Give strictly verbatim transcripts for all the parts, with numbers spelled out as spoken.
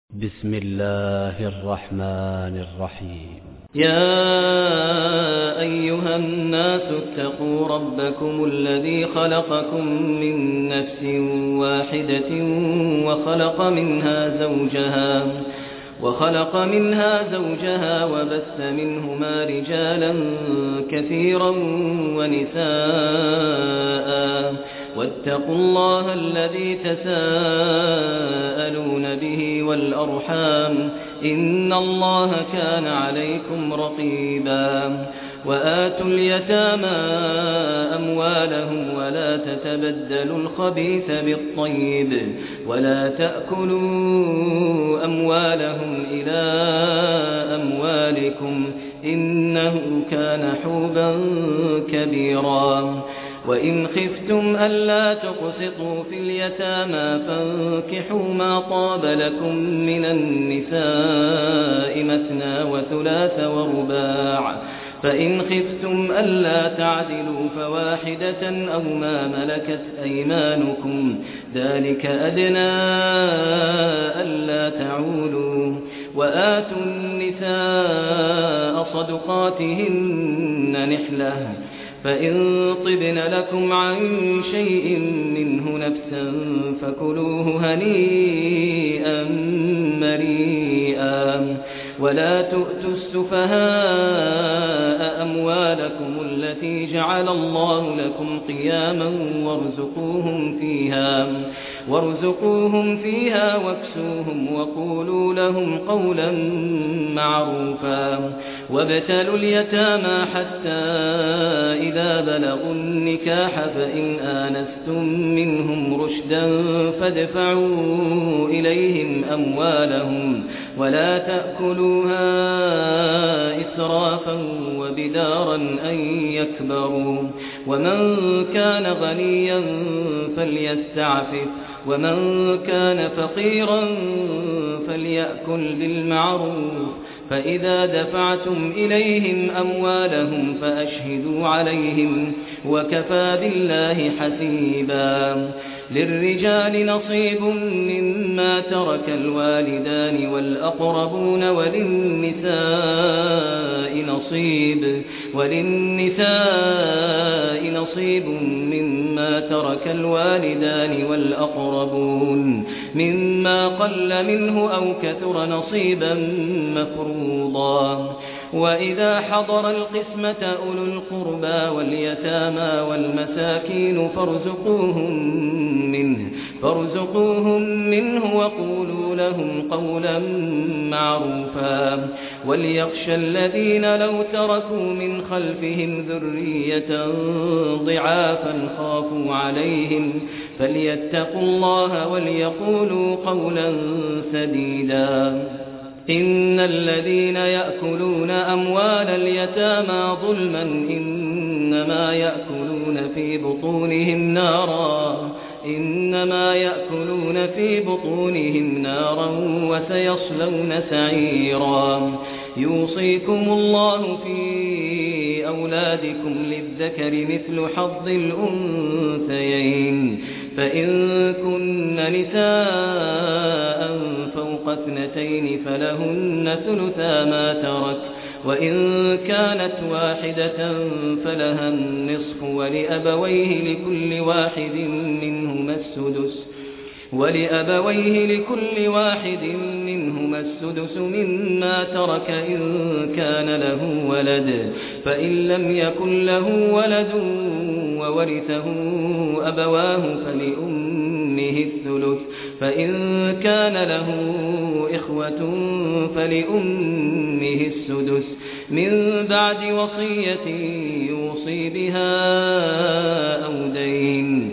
بسم الله الرحمن الرحيم. يا أيها الناس اتقوا ربكم الذي خلقكم من نفس واحدة وخلق منها زوجها وخلق منها زوجها وبث منهما رجالا كثيرا ونساء واتقوا الله الذي تساءلون به والأرحام إن الله كان عليكم رقيبا. وآتوا اليتامى أموالهم ولا تتبدلوا الخبيث بالطيب ولا تأكلوا أموالهم إلى أموالكم إنه كان حوبا كبيرا. وإن خفتم ألا تقسطوا في اليتامى فانكحوا ما طاب لكم من النساء مثنى وثلاث ورباع، فإن خفتم ألا تعدلوا فواحدة أو ما ملكت أيمانكم ذلك أدنى ألا تعولوا. وآتوا النساء صدقاتهن نحلة، فإن طبن لكم عن شيء منه نفسا فكلوه هنيئا مريئا. ولا تؤتوا السفهاء أموالكم التي جعل الله لكم قياما وارزقوهم فيها وارزقوهم فيها واكسوهم وقولوا لهم قولا معروفا. وابتلوا اليتامى حتى إذا بلغوا النكاح فإن آنستم منهم رشدا فادفعوا إليهم أموالهم ولا تأكلوها إسرافا وبدارا أن يكبروا. ومن كان غنيا فليستعفف ومن كان فقيرا فليأكل بالمعروف. فإذا دفعتم إليهم أموالهم فأشهدوا عليهم وكفى بالله حسيبا. للرجال نصيب مما ترك الوالدان والأقربون وللنساء نصيب وللنساء نصيب مما ترك الوالدان والأقربون مما قل منه أو كثر نصيبا مفروضا. وإذا حضر القسمة أولو القربى واليتامى والمساكين فارزقوهم منه, فارزقوهم منه وقولوا لهم قولا معروفا. وليخشى الذين لو تركوا من خلفهم ذرية ضعافا خافوا عليهم فليتقوا الله وليقولوا قولا سديدا. إن الذين يأكلون أموال اليتامى ظلما إنما يأكلون في بطونهم نارا إنما يأكلون في بطونهم نارا وسيصلون سعيرا. يوصيكم الله في أولادكم للذكر مثل حظ الأنثيين، فإن كن نساء فوق اثنتين فلهن ثلثا ما ترك، وإن كانت واحدة فلها النصف ولأبويه لكل واحد منهما السدس ولأبويه لكل واحد منهما السدس مما ترك إن كان له ولد، فإن لم يكن له ولد وورثه أبواه فلأمه الثلث، فإن كان له إخوة فلأمه السدس من بعد وصية يوصي بها أو دين.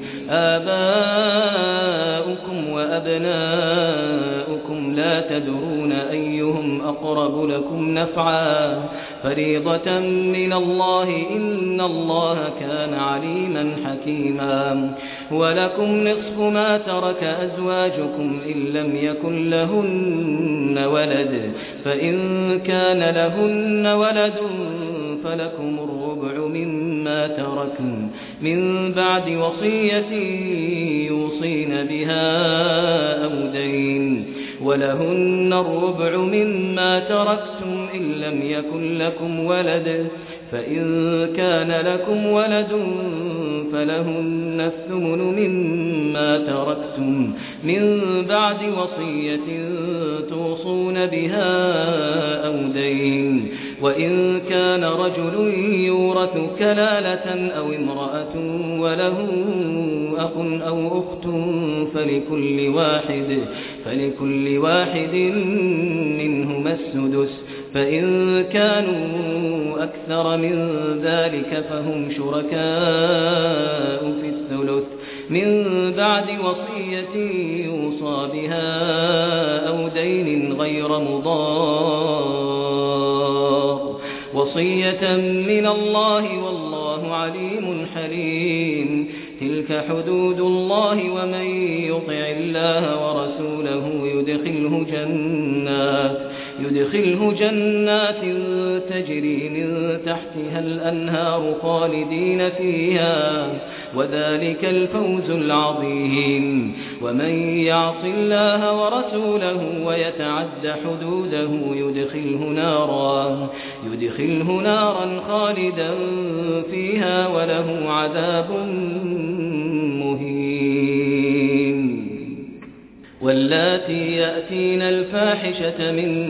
آباؤكم وأبناؤكم لا تدرون أيهم أقرب لكم نفعا فريضة من الله إن الله كان عليما حكيما. ولكم نصف ما ترك أزواجكم إن لم يكن لهن ولد، فإن كان لهن ولد فلكم الربع مما تركن من بعد وصية يوصين بها أو دين. ولهن الربع مما تركتم إن لم يكن لكم ولد فإن كان لكم ولد فلهن الثمن مما تركتم من بعد وصية توصون بها أو دين وإن كان رجل يورث كلالة أو امرأة وله أخ أو أخت فلكل واحد فلكل واحد منهما السدس فإن كانوا أكثر من ذلك فهم شركاء في الثلث من بعد وصية يوصى بها أو دين غير مضار وصية من الله والله عليم حليم تلك حدود الله ومن يطع الله ورسوله يدخله جنات يدخله جنات تجري من تحتها الأنهار خالدين فيها وذلك الفوز العظيم ومن يعص الله ورسوله ويتعد حدوده يدخله نارا يدخله نارا خالدا فيها وله عذاب مهين واللاتي يأتين الفاحشة من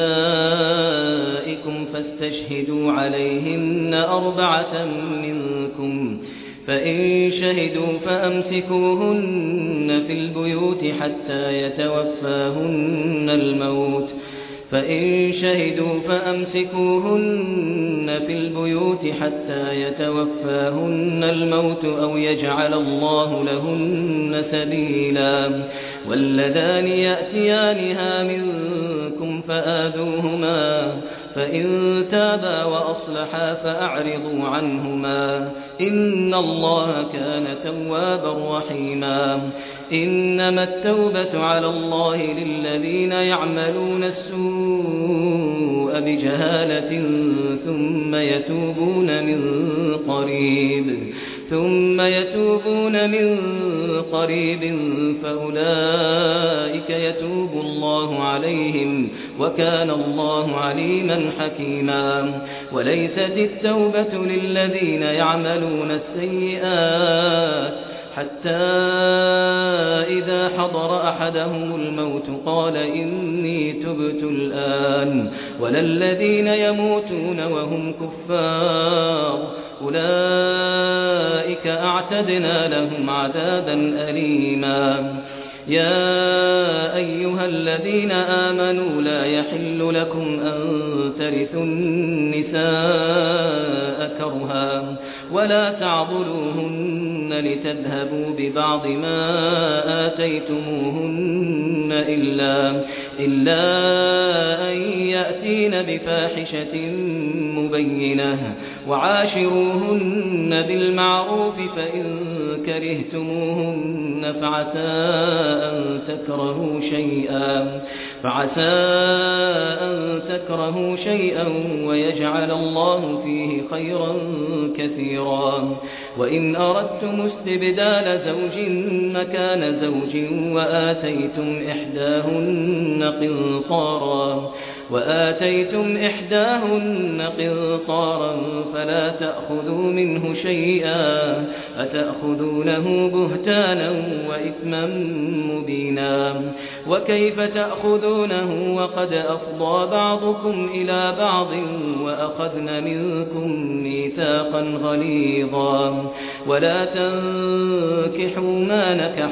نسائكم فاستشهدوا عليهن أربعة منكم فإن شهدوا فأمسكوهن في البيوت حتى يتوفاهن الموت فإن شهدوا فأمسكوهن في البيوت حتى يتوفاهن الموت أو يجعل الله لهن سبيلا واللذان يأتيانها منكم فآذوهما فإن تابا وأصلحا فأعرضوا عنهما إن الله كان توابا رحيما إنما التوبة على الله للذين يعملون السوء بجهالة ثم يتوبون من قريب ثم يتوبون من قريب فأولئك يتوب الله عليهم وكان الله عليما حكيما وليست التوبة للذين يعملون السيئات حتى إذا حضر أحدهم الموت قال إني تبت الآن ولا الذين يموتون وهم كفار أولئك أعتدنا لهم عذابا أليما يا أيها الذين آمنوا لا يحل لكم أن ترثوا النساء كرها ولا تعضلوهن لتذهبوا ببعض ما آتيتموهن إلا, إلا أن يأتين بفاحشة مبينة وعاشروهن بالمعروف فإن كرهتموهن فعسى أن تكرهوا شيئا فعسى أن تكرهوا شيئا ويجعل الله فيه خيرا كثيرا وإن أردتم استبدال زوج مكان زوج وآتيتم إحداهن قنطارا وآتيتم إحداهن قنطارا فلا تأخذوا منه شيئا أتأخذونه بهتانا وإثما مبينا وكيف تأخذونه وقد أفضى بعضكم إلى بعض وأخذن منكم ميثاقا غليظا ولا تنكحوا ما نكح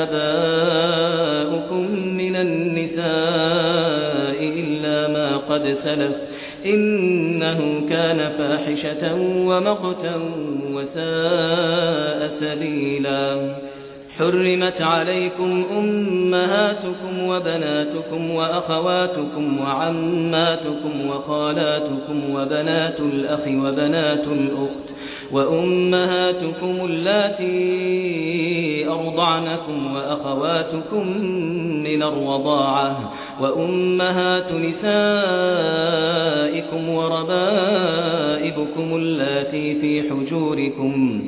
آباؤكم من النساء إلا ما قد سلف إنه كان فاحشة ومقتا وساء سبيلا حرمت عليكم أمهاتكم وبناتكم وأخواتكم وعماتكم وخالاتكم وبنات الأخ وبنات الأخت وأمهاتكم اللاتي أرضعنكم وأخواتكم من الرضاعة وأمهات نسائكم وربائبكم اللاتي في حجوركم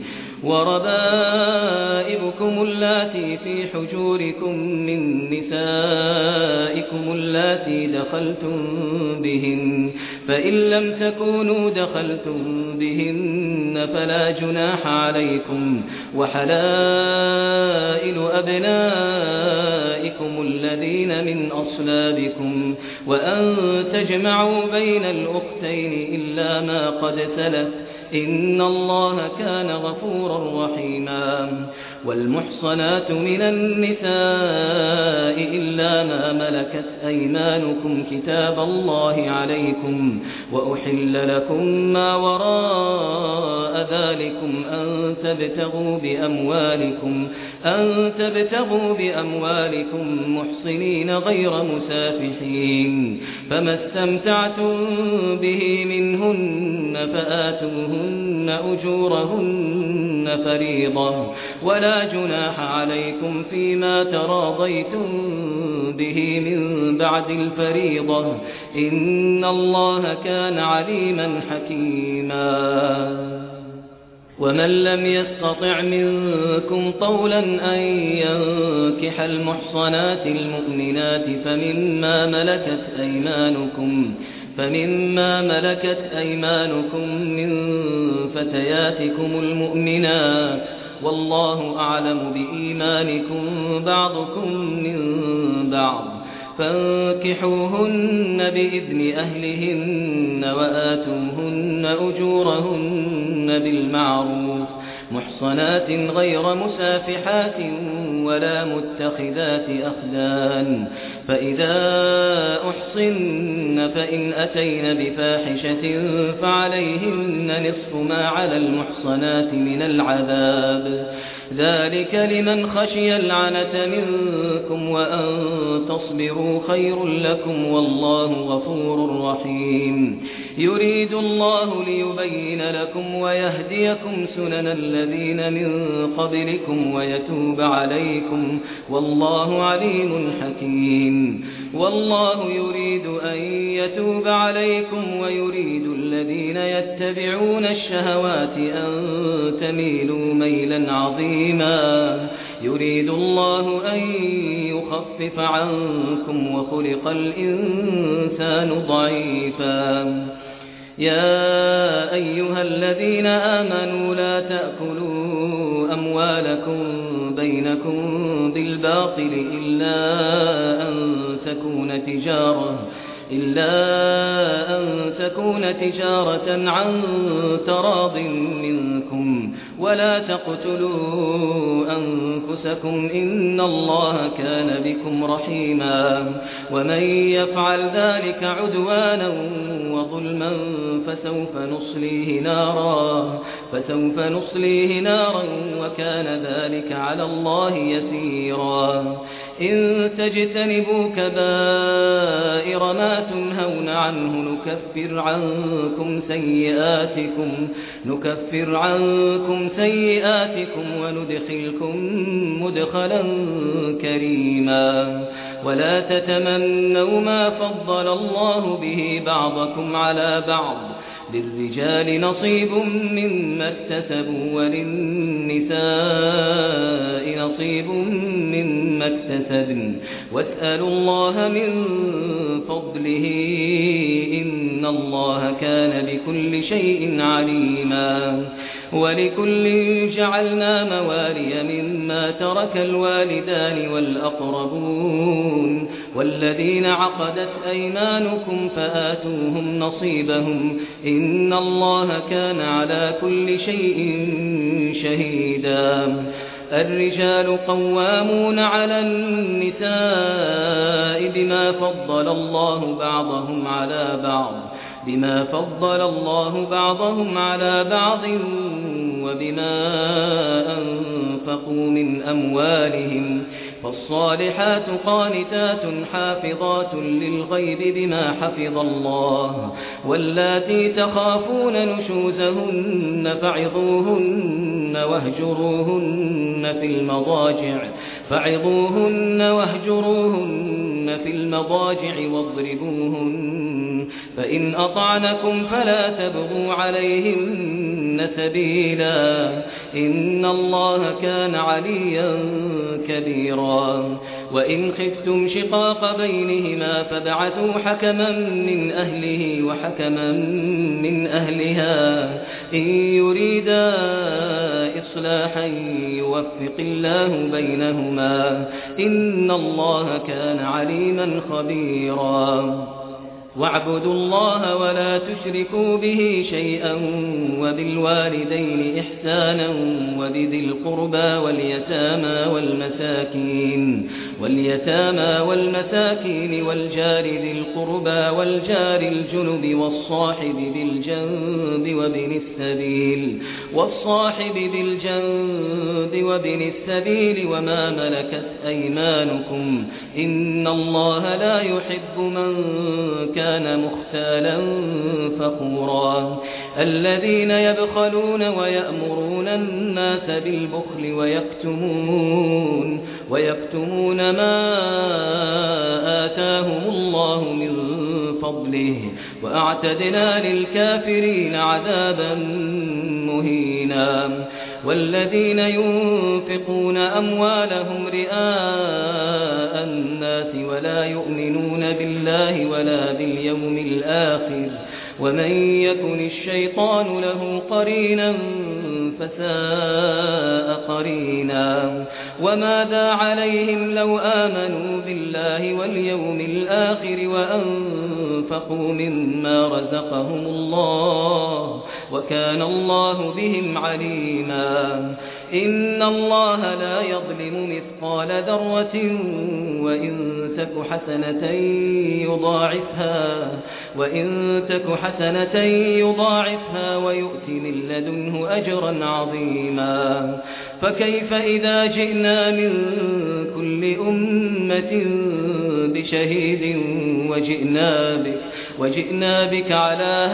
وربائبكم اللاتي في حجوركم من نسائكم اللاتي دخلتم بهن فإن لم تكونوا دخلتم بهن فلا جناح عليكم وحلائل أبنائكم الذين من أصلابكم وأن تجمعوا بين الأختين إلا ما قد سلف إن الله كان غفورا رحيما والمحصنات من النساء إلا ما ملكت أيمانكم كتاب الله عليكم وأحل لكم ما وراء ذلكم أن تبتغوا بأموالكم أن تبتغوا بأموالكم محصنين غير مسافحين فما استمتعتم به منهن فآتوهن أجورهن فريضة ولا جناح عليكم فيما تراضيتم به من بعد الفريضة إن الله كان عليما حكيما ومن لم يستطع منكم طولا أن ينكح المحصنات المؤمنات فمما ملكت أيمانكم فمما ملكت أيمانكم من فتياتكم المؤمنات والله أعلم بإيمانكم بعضكم من بعض فانكحوهن بإذن أهلهن وآتوهن أجورهن بالمعروف محصنات غير مسافحات ولا متخذات أخدان فإذا أحصن فإن أتين بفاحشة فعليهن نصف ما على المحصنات من العذاب ذلك لمن خشي العنة منكم وأن تصبروا خير لكم والله غفور رحيم يريد الله ليبين لكم ويهديكم سنن الذين من قبلكم ويتوب عليكم والله عليم حكيم والله يريد أن يتوب عليكم ويريد الذين يتبعون الشهوات أن تميلوا ميلا عظيما يريد الله أن يخفف عنكم وخلق الإنسان ضعيفا يا أيها الذين آمنوا لا تأكلوا أموالكم بينكم بالباطل إلا أن تكون تجارة إلا أن تكون تجارة عن تراض منكم ولا تقتلوا أنفسكم إن الله كان بكم رحيما ومن يفعل ذلك عدوانا وظلما فسوف نصليه نارا فسوف نصليه نارا وكان ذلك على الله يسيرا إن تجتنبوا كبائر ما تنهون عنه نكفر عنكم سيئاتكم نكفر عنكم سيئاتكم وندخلكم مدخلا كريما ولا تتمنوا ما فضل الله به بعضكم على بعض للرجال نصيب مما اكتسبوا وللنساء نصيب مما اكتسبن واسألوا الله من فضله إن الله كان بكل شيء عليما ولكل جعلنا موالي مما ترك الوالدان والأقربون والذين عقدت أيمانكم فآتوهم نصيبهم إن الله كان على كل شيء شهيدا الرجال قوامون على النساء بما فضل الله بعضهم على بعض بما فضل الله بعضهم على بعض وبما أنفقوا من أموالهم فالصالحات قانتات حافظات للغيب بما حفظ الله واللاتي تخافون نشوزهن فعظوهن واهجروهن في المضاجع فعظوهن واهجروهن في المضاجع واضربوهن فإن أطعنكم فلا تبغوا عليهن سبيلا إن الله كان عليا كبيرا وإن خفتم شقاق بينهما فابعثوا حكما من أهله وحكما من أهلها إن يريدا إصلاحا يوفق الله بينهما إن الله كان عليما خبيرا واعبدوا الله ولا تشركوا به شيئا وبالوالدين إحسانا وبذي القربى واليتامى والمساكين واليتامى والمساكين والجار ذي القربى والجار الجنب والصاحب بالجنب وابن السبيل والصاحب بالجنب وابن السبيل وما ملكت أيمانكم إن الله لا يحب من كان كان مختالا فخورا الذين يبخلون ويأمرون الناس بالبخل ويكتمون ويكتمون ما آتاهم الله من فضله وأعتدنا للكافرين عذابا مهينا والذين ينفقون أموالهم رئاء الناس ولا يؤمنون بالله ولا باليوم الآخر ومن يكن الشيطان له قرينا فساء قرينا وماذا عليهم لو آمنوا بالله واليوم الآخر وأنفقوا مما رزقهم الله وكان الله بهم عليما إن الله لا يظلم مثقال ذرة وإن تك حسنة يضاعفها وإن تك حسنة يضاعفها ويؤت من لدنه أجرا عظيما فكيف إذا جئنا من كل أمة بشهيد وجئنا بك وجئنا بك على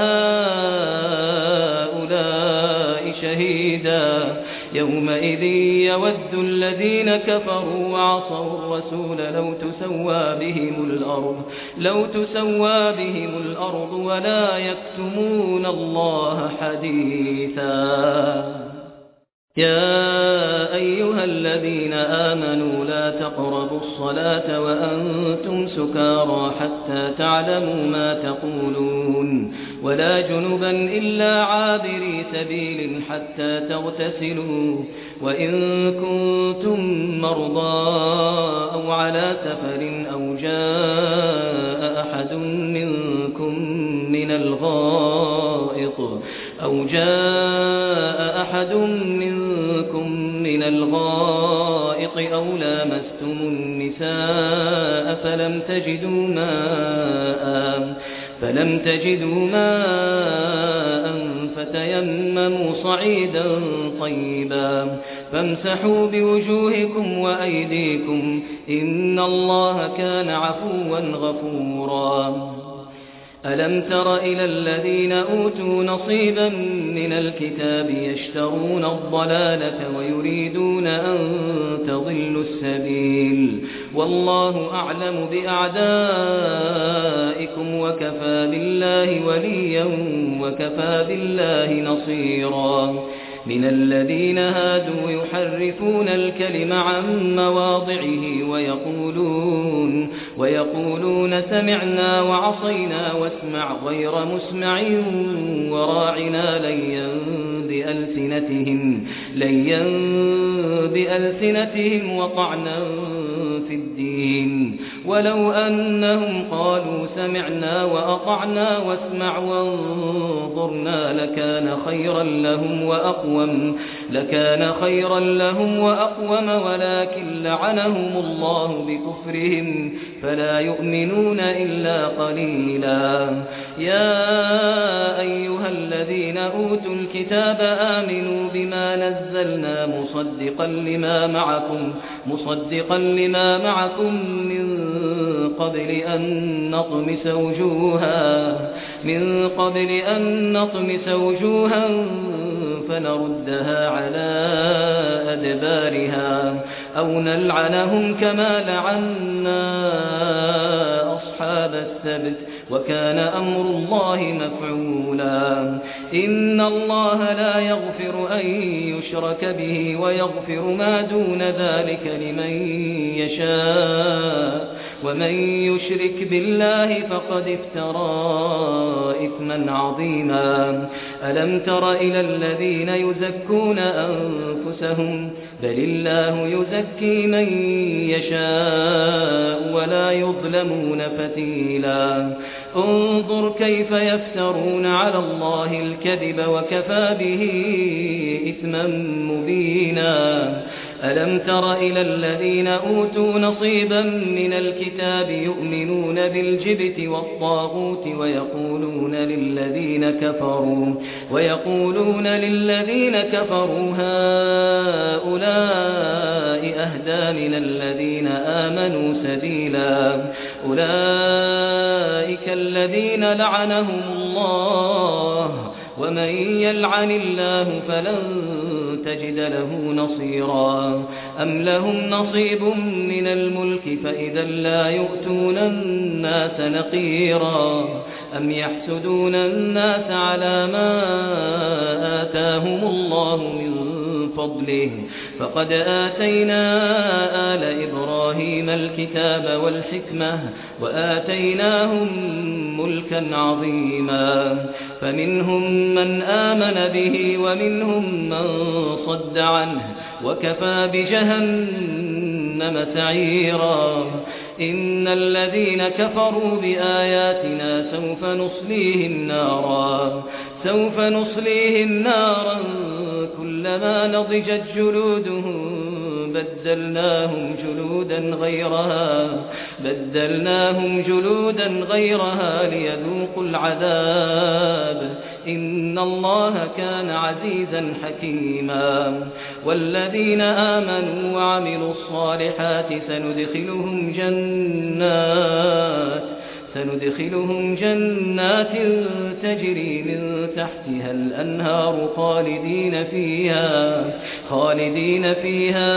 هؤلاء شهيدا يومئذ يود الذين كفروا وعصوا الرسول لو تسوى بهم الأرض لو تسوى بهم الأرض ولا يكتمون الله حديثا يا أيها الذين آمنوا لا تقربوا الصلاة وأنتم سكارى حتى تعلموا ما تقولون ولا جنبا إلا عابري سبيل حتى تغتسلوا وإن كنتم مرضى أو على سفر أو جاء أحد منكم من الغائط أو جاء أحد منكم من الغائط أو لامستم النساء فلم تجدوا ماء فلم تجدوا ماء فتيمموا صعيدا طيبا فامسحوا بوجوهكم وأيديكم إن الله كان عفوا غفورا ألم تر إلى الذين أوتوا نصيبا من الكتاب يشترون الضلالة ويريدون أن تضلوا السبيل والله أعلم بأعدائكم وكفى بالله وليا وكفى بالله نصيرا من الذين هادوا يحرفون الكلم عن مواضعه ويقولون ويقولون سمعنا وعصينا واسمع غير مسمع وراعنا ليا بألسنتهم ليا بألسنتهم وطعنا في الدين ولو أنهم قالوا سمعنا وأطعنا واسمع وانظرنا لكان خيرا لهم وأقوم لكان خيرا لهم وأقوم ولكن لعنهم الله بكفرهم فلا يؤمنون إلا قليلا يا أيها الذين أوتوا الكتاب آمنوا بما نزلنا مصدقا لما معكم مصدقا لما معكم من قبل أن نطمس وجوها من قبل أن نطمس وجوها فنردها على أدبارها أو نلعنهم كما لعنا أصحاب السبت وكان أمر الله مفعولا إن الله لا يغفر أن يشرك به ويغفر ما دون ذلك لمن يشاء ومن يشرك بالله فقد افترى إثما عظيما ألم تر إلى الذين يزكون أنفسهم بل الله يزكي من يشاء ولا يظلمون فتيلا انظر كيف يفترون على الله الكذب وكفى به إثما مبينا ألم تر إلى الذين أوتوا نصيبا من الكتاب يؤمنون بالجبت والطاغوت ويقولون للذين كفروا ويقولون للذين كفروا هؤلاء أهدى من الذين آمنوا سبيلا أولئك الذين لعنهم الله ومن يلعن الله فلن تجد له نصيرا أم لهم نصيب من الملك فإذا لا يؤتون الناس نقيرا أم يحسدون الناس على ما آتاهم الله من فضله فقد آتينا آل إبراهيم الكتاب والحكمة وآتيناهم ملكا عظيما فمنهم من آمن به ومنهم من صد عنه وكفى بجهنم سعيرا إن الذين كفروا بآياتنا سوف نصليهم نارا سوف نصليهم نارا كلما نضجت جلودهم بدلناهم جلودا غيرها بدلناهم جلودا غيرها ليذوقوا العذاب إن الله كان عزيزا حكيما والذين آمنوا وعملوا الصالحات سندخلهم جنات سندخلهم جنات تجري من تحتها الأنهار خالدين فيها خالدين فيها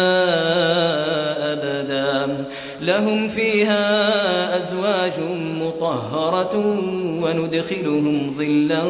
أبدا لهم فيها أزواج مطهرة وندخلهم ظلا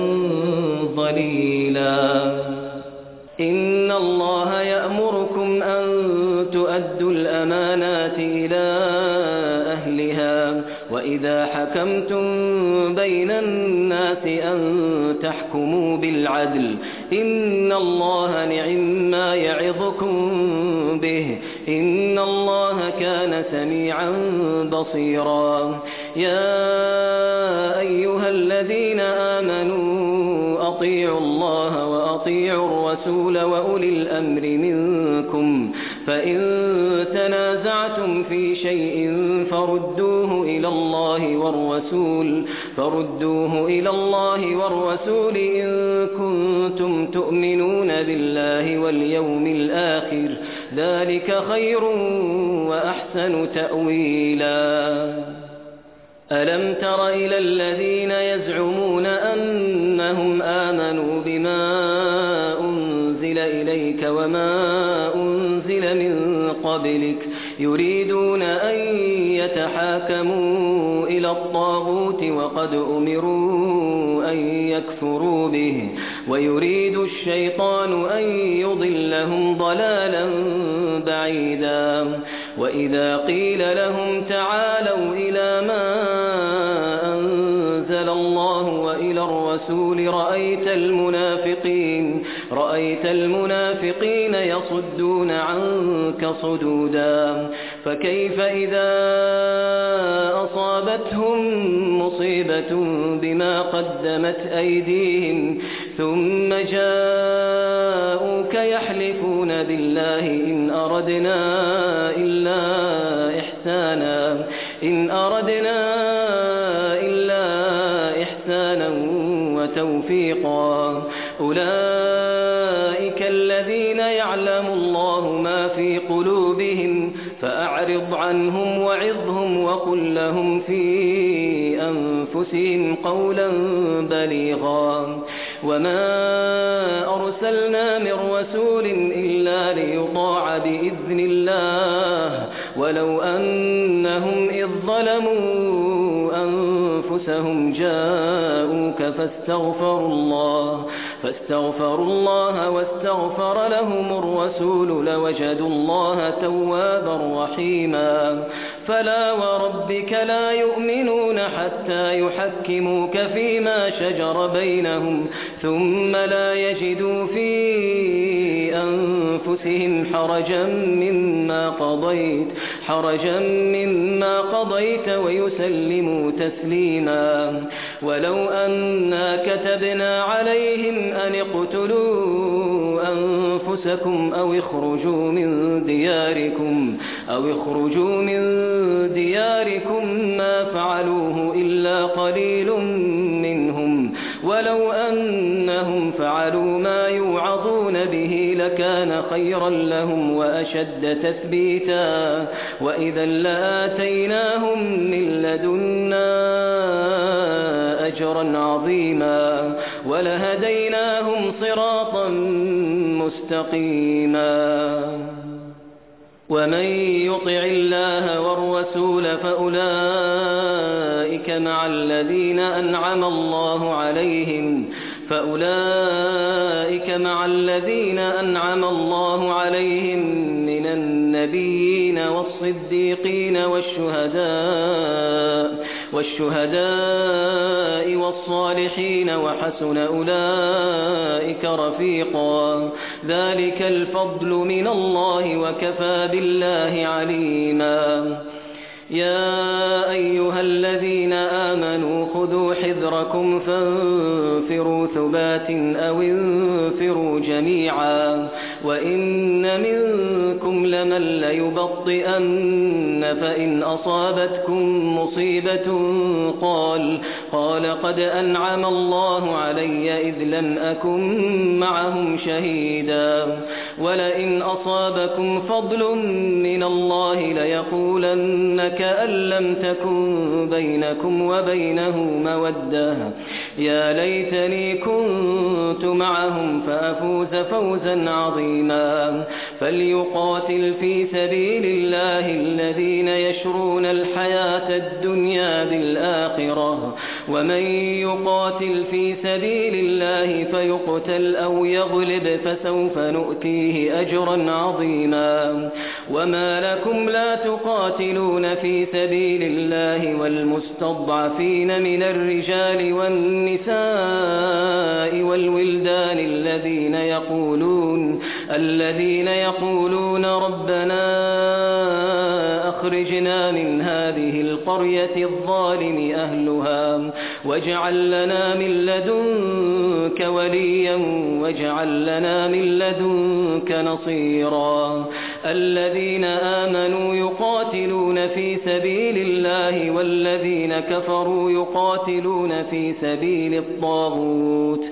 ظليلا إن الله يأمركم أن تؤدوا الأمانات إلى أهلها وإذا حكمتم بين الناس أن تحكموا بالعدل إن الله نعما يعظكم به إن الله كان سميعا بصيرا يا أيها الذين آمنوا أطيعوا الله وأطيعوا الرسول وأولي الأمر منكم فإن تنازعتم في شيء فردوه إلى الله والرسول فردوه إلى الله والرسول إن كنتم تؤمنون بالله واليوم الآخر ذلك خير وأحسن تأويلا ألم تر إلى الذين يزعمون أنهم آمنوا بما أنزل إليك وما أنزل من قبلك يريدون أن يتحاكموا إلى الطاغوت وقد أمروا أن يكفروا به ويريد الشيطان أن يضلهم ضلالا بعيدا وإذا قيل لهم تعالوا إلى ما أنزل الله وإلى الرسول رأيت المنافقين رأيت المنافقين يصدون عنك صدودا فكيف إذا أصابتهم مصيبة بما قدمت أيديهم ثم جاءوك يحلفون بالله إن أردنا إلا إحسانا إن أردنا إلا إحسانا وتوفيقا أولئك الذين يعلم الله ما في قلوبهم فأعرض عنهم وعظهم وقل لهم في أنفسهم قولا بليغا وما أرسلنا من رسول إلا ليطاع بإذن الله ولو أنهم إذ ظلموا أنفسهم جاءوك فاستغفروا الله فاستغفروا الله واستغفر لهم الرسول لوجدوا الله توابا رحيما فلا وربك لا يؤمنون حتى يحكموك فيما شجر بينهم ثم لا يجدوا في أنفسهم حرجا مما قضيت حرجا مما قضيت ويسلموا تسليما ولو أنا كتبنا عليهم أن اقتلوا أنفسكم أو اخرجوا من دياركم أو اخرجوا من دياركم ما فعلوه إلا قليل منهم ولو أنهم فعلوا ما يوعظون به لكان خيرا لهم وأشد تثبيتا وإذا لآتيناهم من لدنا أجرا عظيما ولهديناهم صراطا مستقيما ومن يطع الله والرسول فأولئك مع الذين أنعم الله عليهم فأولئك مع الذين أنعم الله عليهم من النبيين والصديقين والشهداء والشهداء والصالحين وحسن أولئك رفيقا ذلك الفضل من الله وكفى بالله عليما يا أيها الذين آمنوا خذوا حذركم فانفروا ثبات أو انفروا جميعا وإن منكم لمن ليبطئن فإن أصابتكم مصيبة قال قال قد أنعم الله علي إذ لم أكن معهم شهيدا ولئن أصابكم فضل من الله ليقولن كأن لم تكن بينكم وبينه مودة يا ليتني كنت معهم فأفوز فوزا عظيما فليقاتل في سبيل الله الذين يشرون الحياة الدنيا بالآخرة ومن يقاتل في سبيل الله فيقتل أو يغلب فسوف نؤتيه أجرا عظيما وما لكم لا تقاتلون في سبيل الله والمستضعفين من الرجال والنساء والولدان الذين يقولون الذين يقولون ربنا أخرجنا من هذه القرية الظالم أهلها واجعل لنا من لدنك وليا واجعل لنا من لدنك نصيرا الذين آمنوا يقاتلون في سبيل الله والذين كفروا يقاتلون في سبيل الطاغوت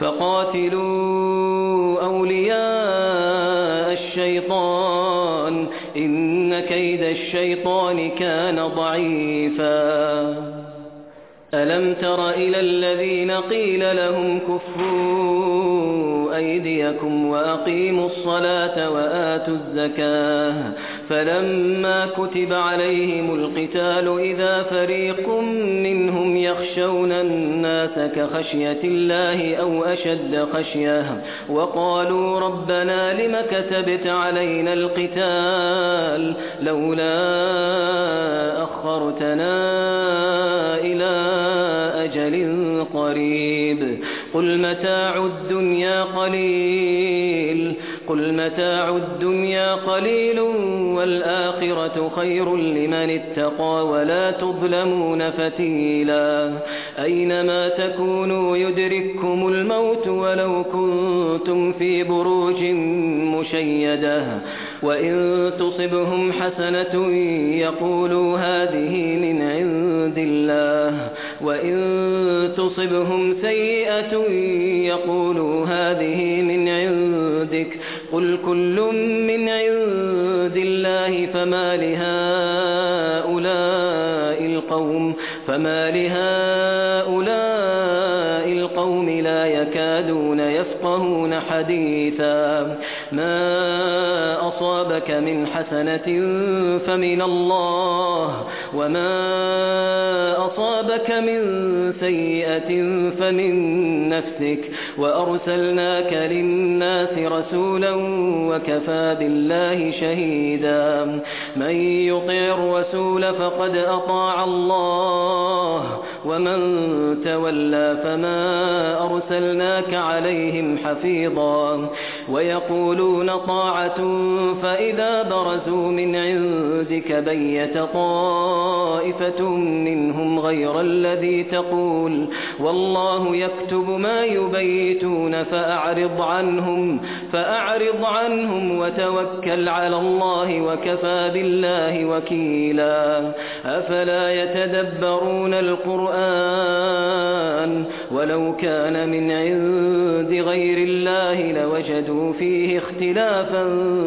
فقاتلوا أولياء الشيطان إن كيد الشيطان كان ضعيفا ألم تر إلى الذين قيل لهم كفوا أيديكم وأقيموا الصلاة وآتوا الزكاة فلما كتب عليهم القتال إذا فريق منهم يخشون الناس كخشية الله أو أشد خشية وقالوا ربنا لم كتبت علينا القتال لولا أخرتنا إلى أجل قريب قل متاع الدنيا قليل قل متاع الدنيا قليل والآخرة خير لمن اتقى ولا تظلمون فتيلا أينما تكونوا يدرككم الموت ولو كنتم في بروج مشيدة وإن تصبهم حسنة يقولوا هذه من عند الله وإن تصبهم سيئة يقولوا هذه من عندك قل كل من عند الله فما لهؤلاء القوم فما لهؤلاء القوم لا يكادون يفقهون حديثا ما أصابك من حسنة فمن الله وما أصابك من سيئة فمن نفسك وأرسلناك للناس رسولا وكفى بالله شهيدا من يطع الرسول فقد أطاع الله ومن تولى فما أرسلناك عليهم حفيظا ويقولون طاعة فإذا برزوا من عندك بيت طائفة منهم غير الذي تقول والله يكتب ما يبيتون فأعرض عنهم فأعرض عنهم وتوكل على الله وكفى بالله وكيلا أفلا يتدبرون القرآن ولو كان من عند غير الله لوجدوا فيه اختلافا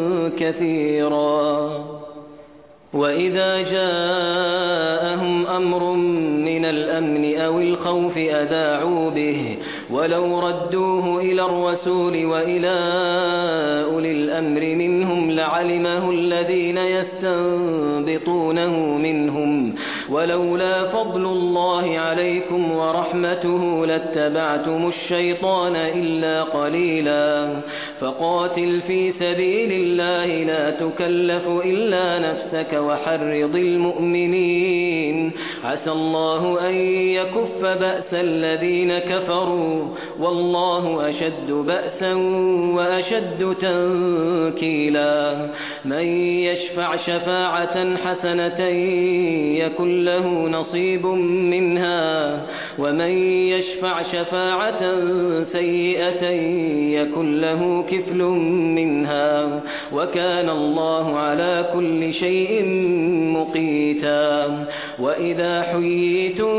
كثيرا وإذا جاءهم أمر من الأمن أو الخوف أذاعوا به ولو ردوه إلى الرسول وإلى أولي الأمر منهم لعلمه الذين يستنبطونه منهم ولولا فضل الله عليكم ورحمته لاتبعتم الشيطان إلا قليلا فقاتل في سبيل الله لا تكلف إلا نفسك وحرض المؤمنين عسى الله أن يكف بأس الذين كفروا والله أشد بأسا وأشد تنكيلا من يشفع شفاعة حسنة يكن له نصيب منها ومن يشفع شفاعة سيئة يكن له كفل منها وكان الله على كل شيء مقيتا وإذا حييتم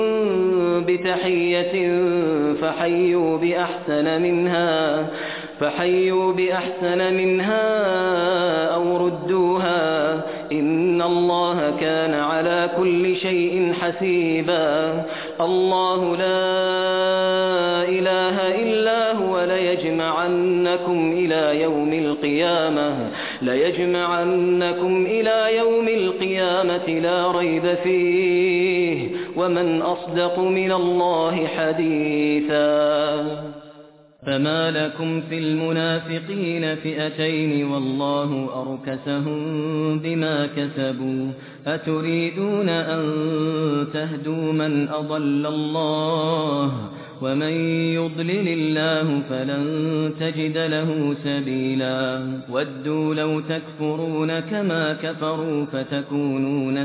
بتحية فحيوا بأحسن منها فحيوا بأحسن منها أو ردوها إن الله كان على كل شيء حسيبا الله لا إله إلا هو ليجمعنكم إلى يوم القيامة ليجمعنكم إلى يوم القيامة لا ريب فيه ومن أصدق من الله حديثا فما لكم في المنافقين فئتين والله أركسهم بما كسبوا أتريدون أن تهدوا من أضل الله ومن يضلل الله فلن تجد له سبيلا ودوا لو تكفرون كما كفروا فتكونون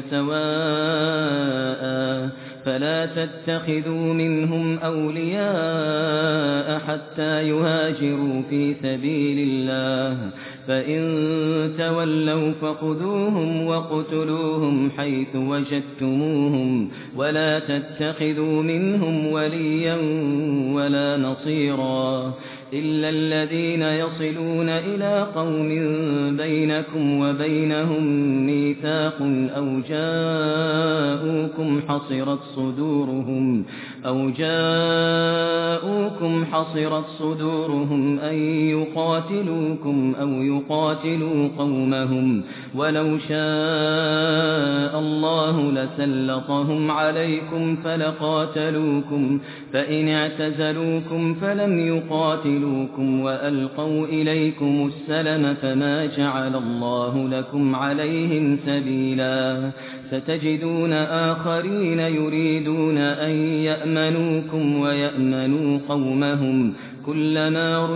سواء فلا تتخذوا منهم أولياء حتى يهاجروا في سبيل الله فإن تولوا فخذوهم وقتلوهم حيث وجدتموهم ولا تتخذوا منهم وليا ولا نصيرا إلا الذين يصلون إلى قوم بينكم وبينهم ميثاق أو جاءوكم حصرت صدورهم أو جاءوكم حصرت صدورهم أن يقاتلوكم أو يقاتلوا قومهم ولو شاء الله لسلطهم عليكم فلقاتلوكم فإن اعتزلوكم فلم يقاتلوكم وألقوا إليكم السلم فما جعل الله لكم عليهم سبيلا ستجدون آخرين يريدون أن يأمنوكم ويأمنوا قومهم كلما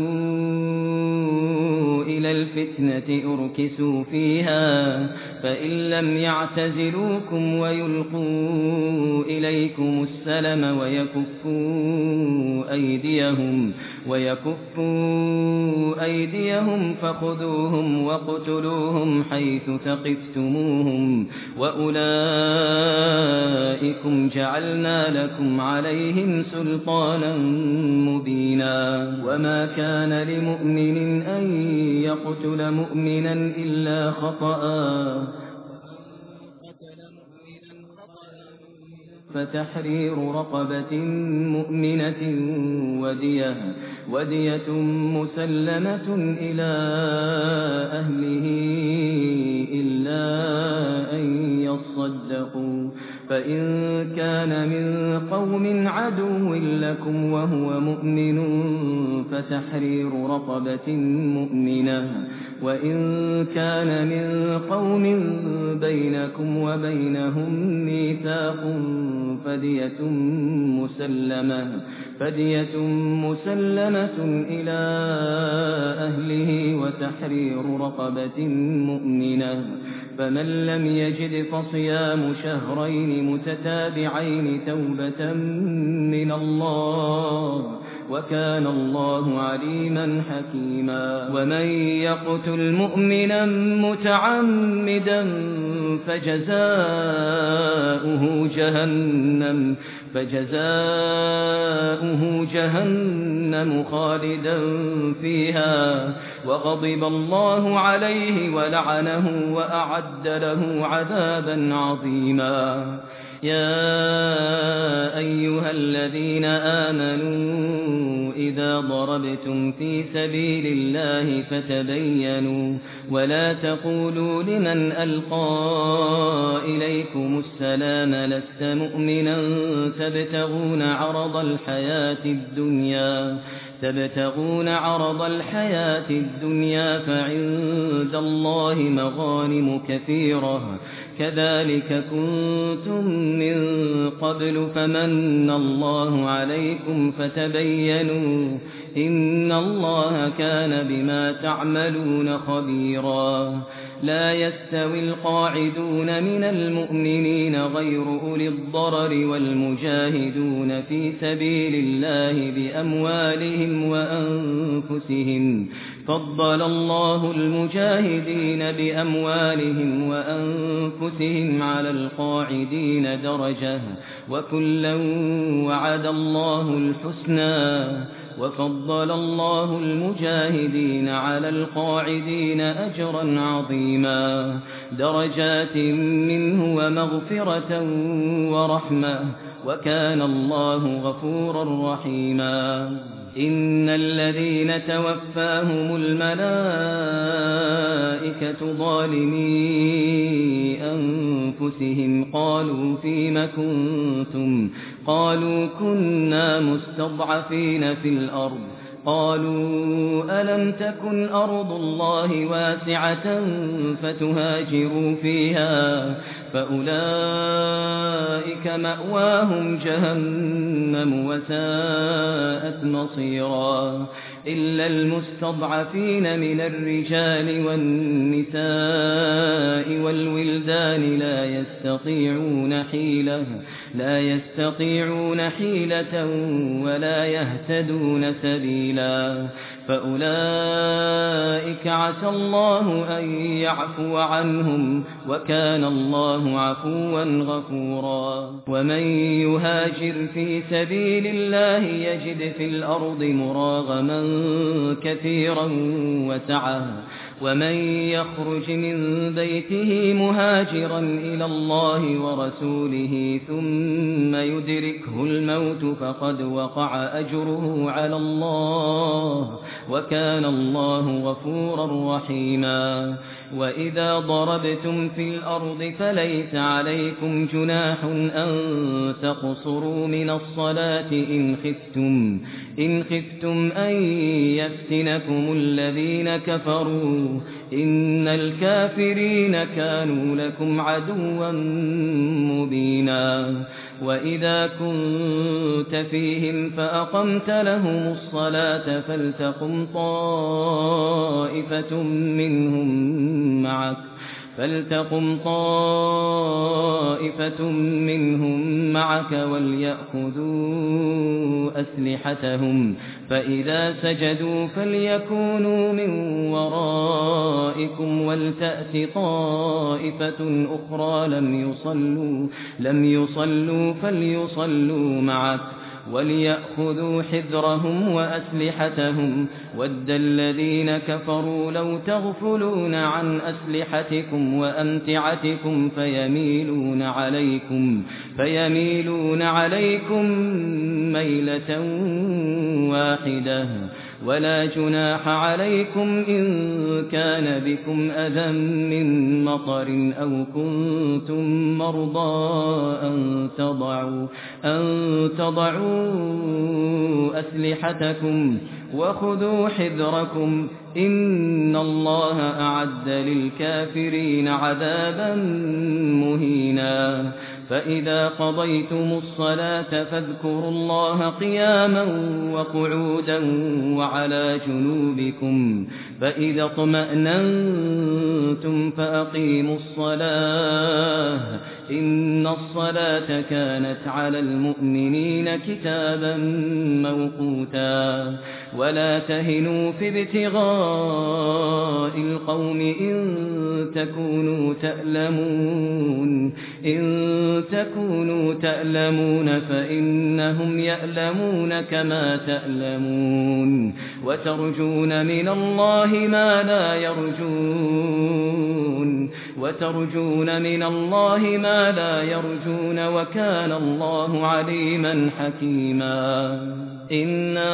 ردوا إلى الفتنة أركسوا فيها فإن لم يعتزلوكم ويلقوا إليكم السلم ويكفوا أيديهم ويكفوا أيديهم فخذوهم واقتلوهم حيث ثقفتموهم وأولئكم جعلنا لكم عليهم سلطانا مبينا وما كان لمؤمن أن يقتل مؤمنا إلا خطأ فتحرير رقبة مؤمنة ودية, ودية مسلمة إلى أهله إلا أن يصدقوا فإن كان من قوم عدو لكم وهو مؤمن فتحرير رقبة مؤمنة وإن كان من قوم بينكم وبينهم ميثاق فدية مسلمة فدية مسلمة إلى أهله وتحرير رقبة مؤمنة فمن لم يجد فصيام شهرين متتابعين توبة من الله وكان الله عليما حكيما ومن يقتل مؤمنا متعمدا فجزاؤه جهنم فجزاؤه جهنم خالدا فيها وغضب الله عليه ولعنه وأعد له عذابا عظيما يا أيها الذين آمنوا إذا ضربتم في سبيل الله فتبينوا ولا تقولوا لمن ألقى إليكم السلام لست مؤمنا تبتغون عرض الحياة الدنيا تبتغون عرض الحياة الدنيا فعند الله مغانم كثيرة كذلك كنتم من قبل فمن الله عليكم فتبينوا إن الله كان بما تعملون خبيرا لا يستوي القاعدون من المؤمنين غير أولي الضرر والمجاهدون في سبيل الله بأموالهم وأنفسهم فضل الله المجاهدين بأموالهم وأنفسهم على القاعدين درجة وكلا وعد الله الحسنى وفضل الله المجاهدين على القاعدين أجرا عظيما درجات منه ومغفرة ورحمة وكان الله غفورا رحيما إن الذين توفاهم الملائكة ظالمي أنفسهم قالوا فيم كنتم قالوا كنا مستضعفين في الأرض قالوا ألم تكن أرض الله واسعة فتهاجروا فيها فأولئك مأواهم جهنم وساءت مصيرا إلا المستضعفين من الرجال والنساء والولدان لا يستطيعون حيلة لا يستطيعون حيلة ولا يهتدون سبيلا فأولئك عسى الله أن يعفو عنهم وكان الله عفوا غفورا ومن يهاجر في سبيل الله يجد في الأرض مراغما كثيرا وسعة ومن يخرج من بيته مهاجرا إلى الله ورسوله ثم يدركه الموت فقد وقع أجره على الله وكان الله غفورا رحيما وإذا ضربتم في الأرض فليس عليكم جناح أن تقصروا من الصلاة إن خفتم إن خفتم أن يفتنكم الذين كفروا إن الكافرين كانوا لكم عدوا مبينا وإذا كنت فيهم فأقمت لهم الصلاة فلتقم طائفة منهم معك فلتقم طائفة منهم معك وليأخذوا أسلحتهم فإذا سجدوا فليكونوا من ورائكم ولتأت طائفة أخرى لم يصلوا لم يصلوا فليصلوا معك وليأخذوا حذرهم وأسلحتهم ود الذين كفروا لو تغفلون عن أسلحتكم وأمتعتكم فيميلون عليكم فيميلون عليكم ميلة واحدة ولا جناح عليكم إن كان بكم أذى من مطر أو كنتم مرضى أن تضعوا, أن تضعوا أسلحتكم وخذوا حذركم إن الله أعد للكافرين عذابا مهينا فإذا قضيتم الصلاة فاذكروا الله قياما وقعودا وعلى جنوبكم فإذا اطمأننتم فأقيموا الصلاة إن الصلاة كانت على المؤمنين كتابا موقوتا ولا تهنوا في ابتغاء القوم إن تكونوا تألمون إن تكونوا تألمون فإنهم يألمون كما تألمون وترجون من الله ما لا يرجون وترجون من الله ما لا يرجون وكان الله عليما حكيما إنا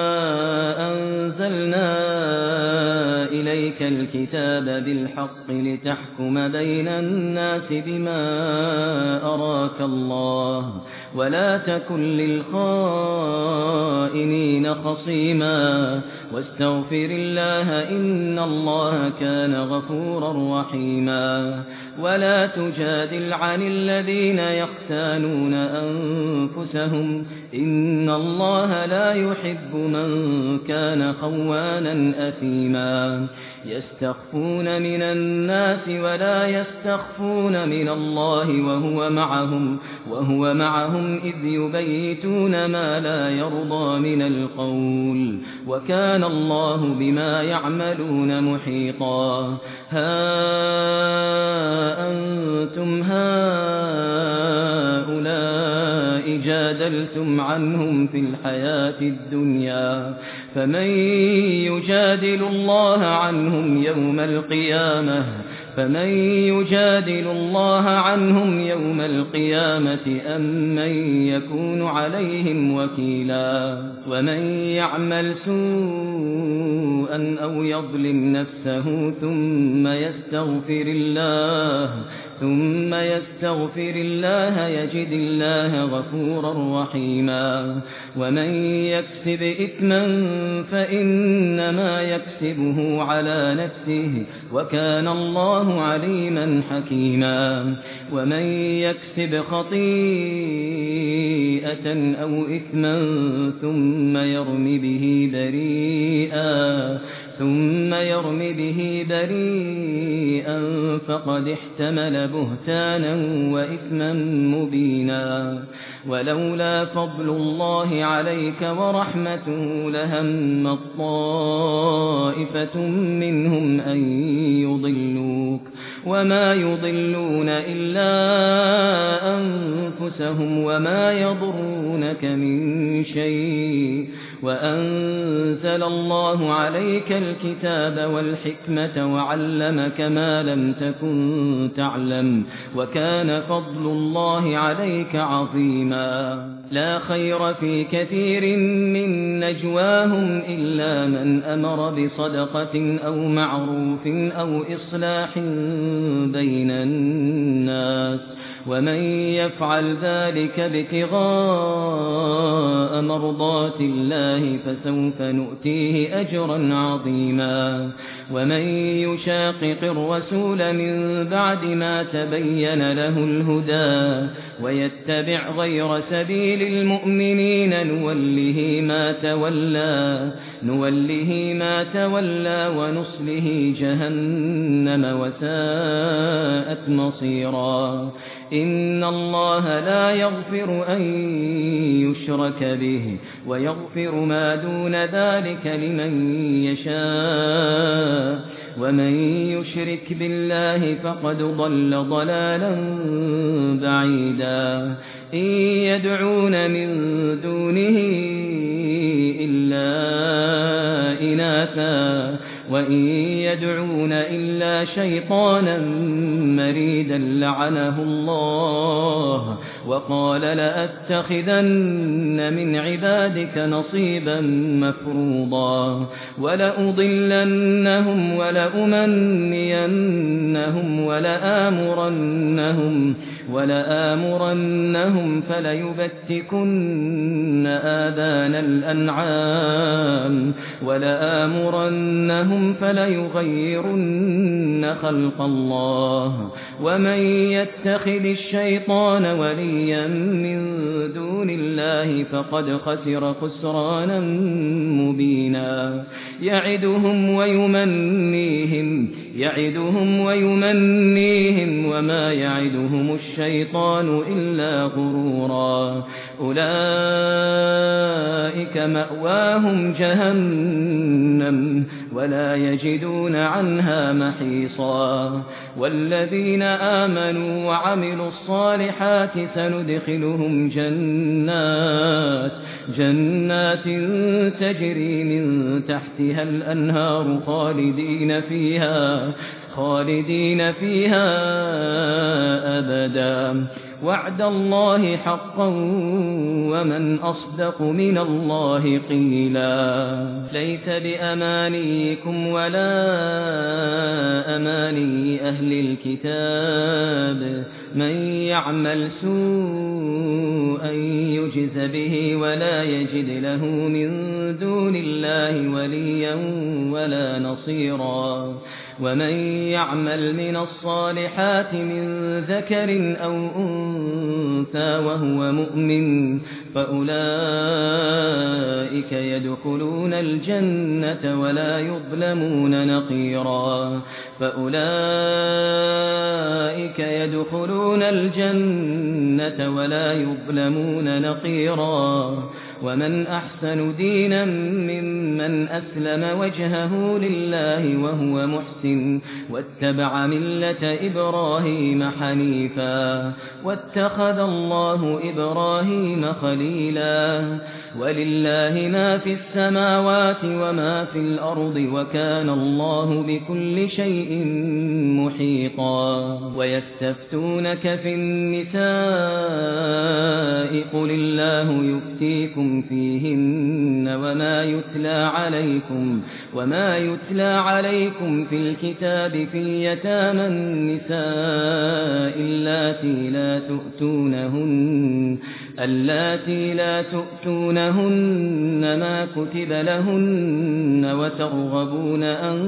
أنزلنا إليك الكتاب بالحق لتحكم بين الناس بما أراك الله ولا تكن للخائنين خصيما واستغفر الله إن الله كان غفورا رحيما ولا تجادل عن الذين يختانون أنفسهم إن الله لا يحب من كان خوانا أثيما يستخفون من الناس ولا يستخفون من الله وهو معهم وهو معهم إذ يبيتون ما لا يرضى من القول وكان الله بما يعملون محيطا ها أنتم هؤلاء جادلتم عنهم في الحياة الدنيا فمن يجادل الله عنهم يوم القيامة فمن يجادل الله عنهم يوم القيامة أم من يكون عليهم وكيلا ومن يعمل سوءا أو يظلم نفسه ثم يستغفر الله ثم يستغفر الله يجد الله غفورا رحيما ومن يكسب إثما فإنما يكسبه على نفسه وكان الله عليما حكيما ومن يكسب خطيئة أو إثما ثم يرم به بريئا ثم يرم به بريئا فقد احتمل بهتانا وإثما مبينا ولولا فضل الله عليك ورحمته لهم طائفة منهم أن يضلوك وما يضلون إلا أنفسهم وما يضرونك من شيء وأنزل الله عليك الكتاب والحكمة وعلمك ما لم تكن تعلم وكان فضل الله عليك عظيما لا خير في كثير من نجواهم إلا من أمر بصدقة أو معروف أو إصلاح بين الناس ومن يفعل ذلك ابتغاء مرضات الله فسوف نؤتيه أجرا عظيما ومن يشاقق الرسول من بعد ما تبين له الهدى ويتبع غير سبيل المؤمنين نوله ما تولى نوله ما تولى ونصله جهنم وساءت مصيرا إن الله لا يغفر أن يشرك به ويغفر ما دون ذلك لمن يشاء ومن يشرك بالله فقد ضل ضلالا بعيدا إن يدعون من دونه إلا إناثا وإن يدعون إلا شيطانا مريدا لعنه الله وقال لأتخذن من عبادك نصيبا مفروضا ولأضلنهم ولأمنينهم ولآمرنهم ولآمرنهم فليبتكن آذان الأنعام ولآمرنهم فليغيرن خلق الله ومن يتخذ الشيطان وليا من دون الله فقد خسر خسرانا مبينا يعدهم ويمنيهم يعدهم ويمنيهم وما يعدهم الشيطان إلا غرورا أولئك مأواهم جهنم ولا يجدون عنها محيصا والذين آمنوا وعملوا الصالحات سندخلهم جنات جنات تجري من تحتها الأنهار خالدين فيها خالدين فيها أبدا وعد الله حقا ومن أصدق من الله قيلا ليس بأمانيكم ولا أماني أهل الكتاب من يعمل سوءا يجز به ولا يجد له من دون الله وليا ولا نصيرا ومن يعمل من الصالحات من ذكر أو أنثى وهو مؤمن فأولئك يدخلون الجنة ولا يظلمون نقيرا فأولئك يدخلون الجنة ولا يظلمون نقيرا ومن أحسن دينا ممن أسلم وجهه لله وهو محسن واتبع ملة إبراهيم حنيفا واتخذ الله إبراهيم خليلا ولله ما في السماوات وما في الأرض وكان الله بكل شيء محيطا ويستفتونك في النساء قل الله يفتيكم فيهن وما يتلى عليكم وما يتلى عليكم في الكتاب في يتامى النساء اللاتي لا تؤتونهن اللاتي لا تؤتونهن ما كتب لهن وترغبون أن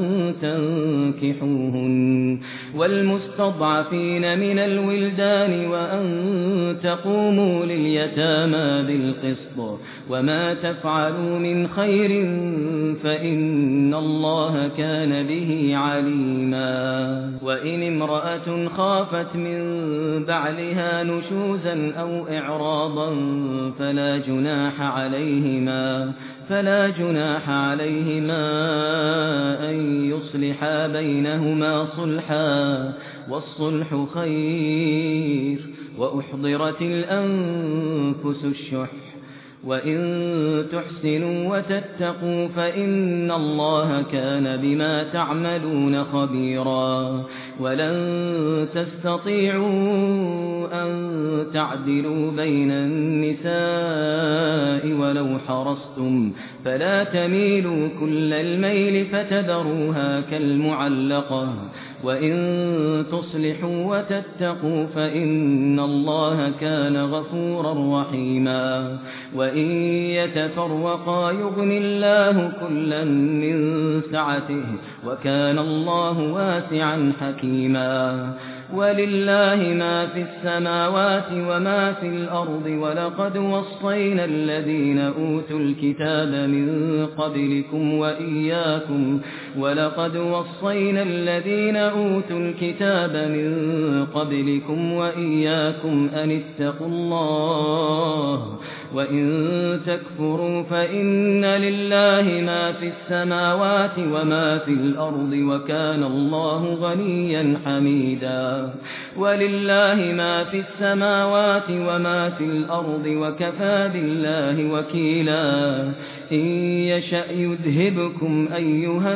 تنكحوهن والمستضعفين من الولدان وأن تقوموا لليتامى بالقسط وما تفعلوا من خير فإن الله كان به عليما وإن امرأة خافت من بعلها نشوزا أو إعراضا فلا جناح عليهما فلا جناح عليهما أن يصلحا بينهما صلحا والصلح خير وأحضرت الأنفس الشح وإن تحسنوا وتتقوا فإن الله كان بما تعملون خبيرا ولن تستطيعوا أن تعدلوا بين النساء ولو حرصتم فلا تميلوا كل الميل فتذروها كالمعلقة وإن تصلحوا وتتقوا فإن الله كان غفورا رحيما وإن يتفرقا يغن الله كلا من سعته وكان الله واسعا حكيما ولله ما في السماوات وما في الأرض ولقد وصينا الذين أوتوا الكتاب من قبلكم وإياكم ولقد وصينا الذين أوتوا الكتاب من قبلكم وإياكم أن اتقوا الله وإن تكفروا فإن لله ما في السماوات وما في الأرض وكان الله غنيا حميدا ولله ما في السماوات وما في الأرض وكفى بالله وكيلا إن يشأ يذهبكم أيها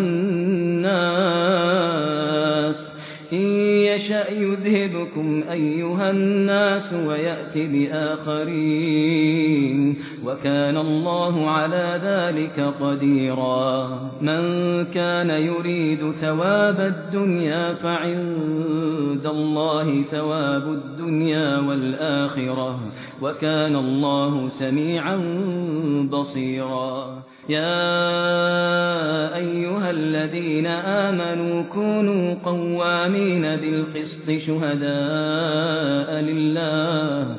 الناس إن يشأ يذهبكم أيها الناس ويأتي بآخرين وكان الله على ذلك قديرا من كان يريد ثواب الدنيا فعند الله ثواب الدنيا والآخرة وكان الله سميعا بصيرا يا أيها الذين آمنوا كونوا قوامين بالقسط شهداء لله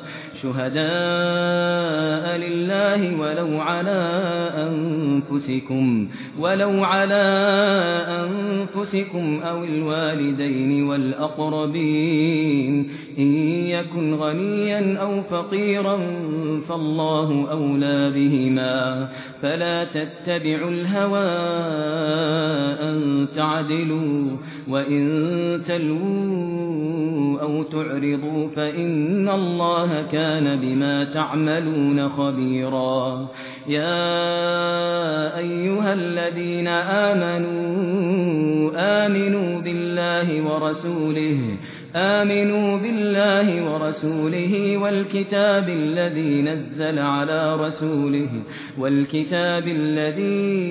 شهداء لله ولو على أنفسكم ولو على أنفسكم أو الوالدين والأقربين إن يكن غنيا أو فقيرا فالله أولى بهما فلا تتبعوا الهوى أن تعدلوا وإن تلووا أو تعرضوا فإن الله كان بما تعملون خبيرا يا أيها الذين آمنوا آمنوا بالله ورسوله آمنوا بالله ورسوله والكتاب الذي نزل على رسوله والكتاب الذي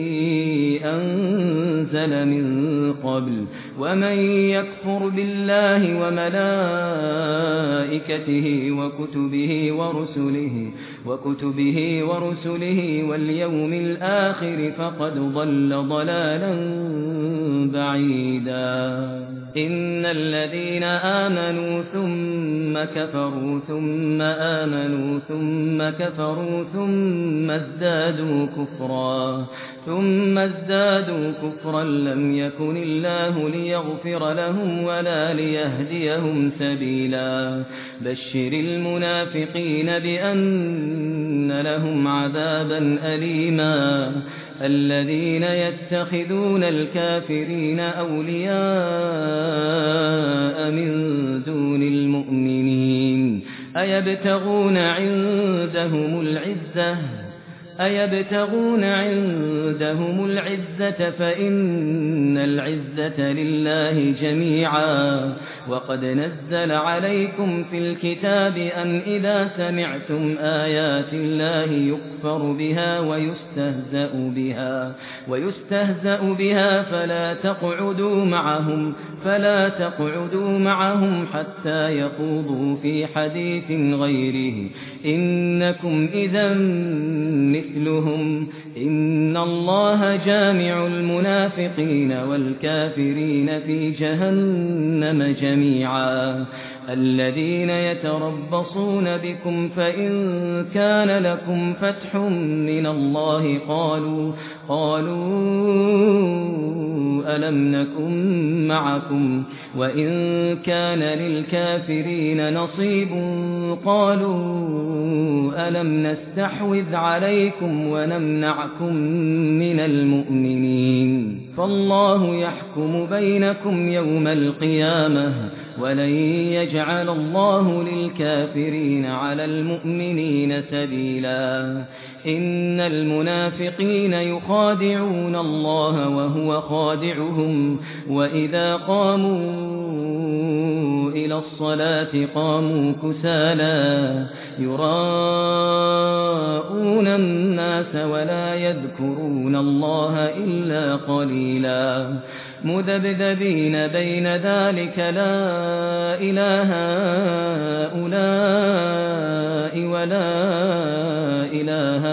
أنزل من قبل ومن يكفر بالله وملائكته وكتبه ورسله وكتبه ورسله واليوم الآخر فقد ضل ضلالا بعيدا إن الذين آمنوا ثم كفروا ثم آمنوا ثم كفروا ثم ازدادوا كفرا ثم ازدادوا كفرا لم يكن الله ليغفر لهم ولا ليهديهم سبيلا بشر المنافقين بأن لهم عذابا أليما الذين يتخذون الكافرين أولياء من دون المؤمنين أيبتغون عندهم العزة أيبتغون عندهم العزة فإن العزة لله جميعا وقد نزل عليكم في الكتاب أن إذا سمعتم آيات الله يكفر بها ويستهزأ بها ويستهزأ بها فلا تقعدوا معهم فلا تقعدوا معهم حتى يخوضوا في حديث غيره إنكم إذا مثلهم إن الله جامع المنافقين والكافرين في جهنم جميعا الذين يتربصون بكم فإن كان لكم فتح من الله قالوا قالوا ألم نكن معكم وإن كان للكافرين نصيب قالوا ألم نستحوذ عليكم ونمنعكم من المؤمنين فالله يحكم بينكم يوم القيامة ولن يجعل الله للكافرين على المؤمنين سبيلا إن المنافقين يخادعون الله وهو خادعهم وإذا قاموا إلى الصلاة قاموا كسالى يراءون الناس ولا يذكرون الله إلا قليلا مذبذبين بين ذلك لا إله هؤلاء ولا إله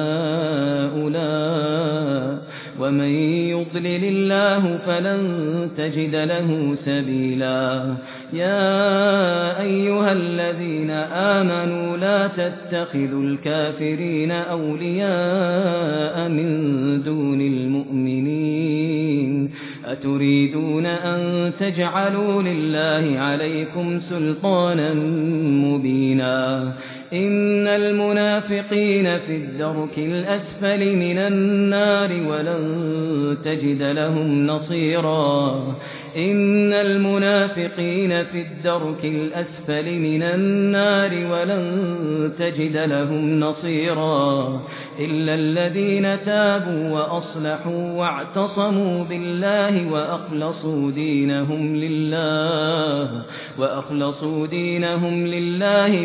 هؤلاء ومن يضلل الله فلن تجد له سبيلا يا أيها الذين آمنوا لا تتخذوا الكافرين أولياء من دون المؤمنين أتريدون أن تجعلوا لله عليكم سلطانا مبينا إن المنافقين في الدرك الأسفل من النار ولن تجد لهم نصيرا إن المنافقين في الدرك الأسفل من النار ولن تجد لهم نصيرا إلا الذين تابوا وأصلحوا واعتصموا بالله وأخلصوا دينهم لله وأخلصوا دينهم لله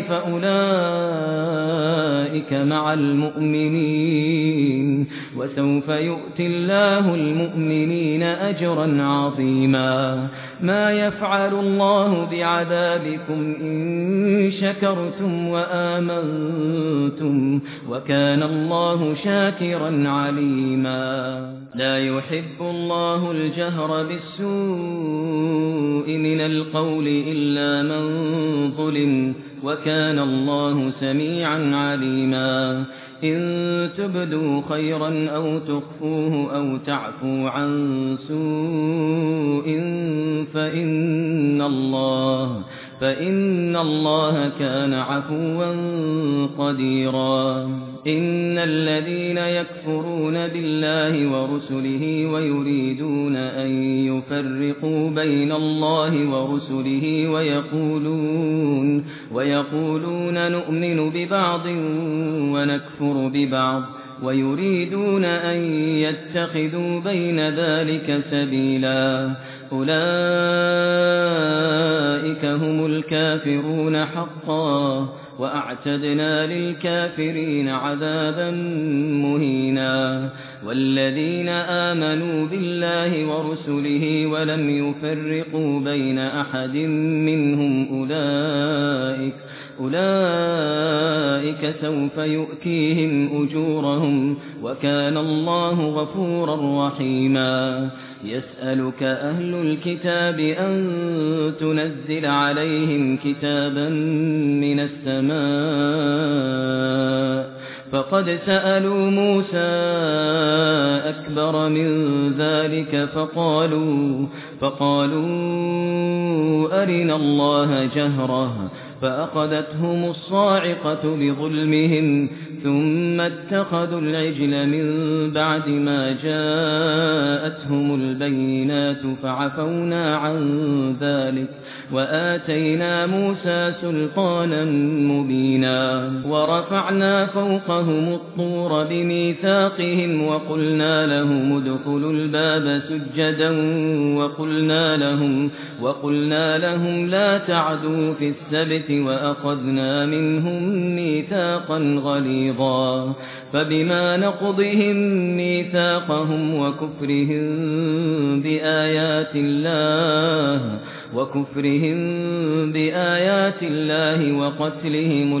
فأولئك مع المؤمنين وسوف يؤتي الله المؤمنين أجرا عظيما ما يفعل الله بعذابكم إن شكرتم وآمنتم وكان الله شاكرا عليما لا يحب الله الجهر بالسوء من القول إلا من ظلم وكان الله سميعا عليما إن تبدوا خيرا أو تخفوه أو تعفوا عن سوء فإن الله فإن الله كان عفوا قديرا إن الذين يكفرون بالله ورسله ويريدون أن يفرقوا بين الله ورسله ويقولون ويقولون نؤمن ببعض ونكفر ببعض ويريدون أن يتخذوا بين ذلك سبيلا أولئك هم الكافرون حقا وأعتدنا للكافرين عذابا مهينا والذين آمنوا بالله ورسله ولم يفرقوا بين أحد منهم أولئك أولئك سوف يؤتيهم أجورهم وكان الله غفورا رحيما يسألك أهل الكتاب أن تنزل عليهم كتابا من السماء فقد سألوا موسى أكبر من ذلك فقالوا فقالوا أرنا الله جهرة فأخذتهم الصاعقة بظلمهم ثم اتخذوا العجل من بعد ما جاءتهم البينات فعفونا عن ذلك وآتينا موسى سلطانا مبينا ورفعنا فوقهم الطور بميثاقهم وقلنا لهم ادخلوا الباب سجدا وقلنا لهم وقلنا لهم لا تعدوا في السبت وأخذنا منهم ميثاقا غليظا فبما نقضهم ميثاقهم وكفرهم بآيات الله وكفرهم بآيات الله وقتلهم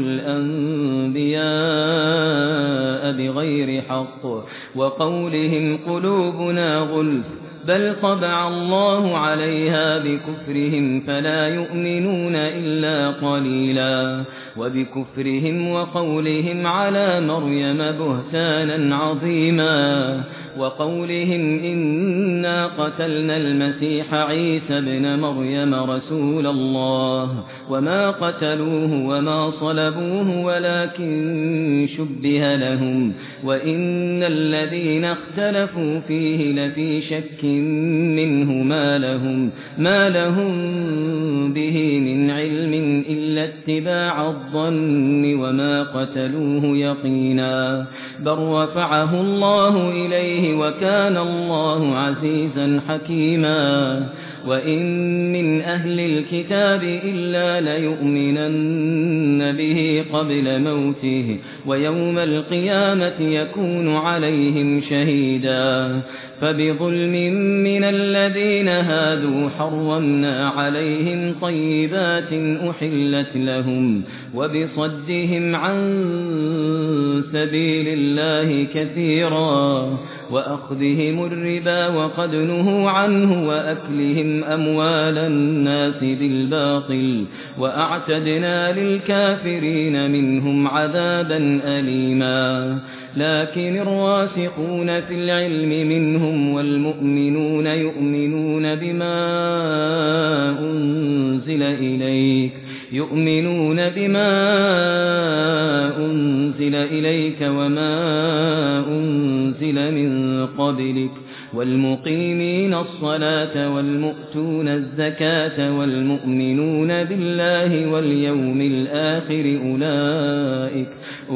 الأنبياء بغير حق وقولهم قلوبنا غلف بل طبع الله عليها بكفرهم فلا يؤمنون إلا قليلا وبكفرهم وقولهم على مريم بهتانا عظيما وقولهم إنا قتلنا المسيح عيسى ابن مريم رسول الله وما قتلوه وما صلبوه ولكن شبه لهم وإن الذين اختلفوا فيه لفي شك منه ما لهم, ما لهم به من علم إلا اتباع الظن وما قتلوه يقينا بل رفعه الله إليه وكان الله عزيزا حكيما وإن من أهل الكتاب إلا ليؤمنن به قبل موته ويوم القيامة يكون عليهم شهيدا فبظلم من الذين هادوا حرمنا عليهم طيبات أحلت لهم وبصدهم عن سبيل الله كثيرا وأخذهم الربا وقد نهوا عنه وأكلهم أموال الناس بالباطل وأعتدنا للكافرين منهم عذابا أليما لكن الراسخون في العلم منهم والمؤمنون يؤمنون بما أنزل إليك يؤمنون بما أنزل إليك وما أنزل من قبلك والمقيمين الصلاة والمؤتون الزكاة والمؤمنون بالله واليوم الآخر أولئك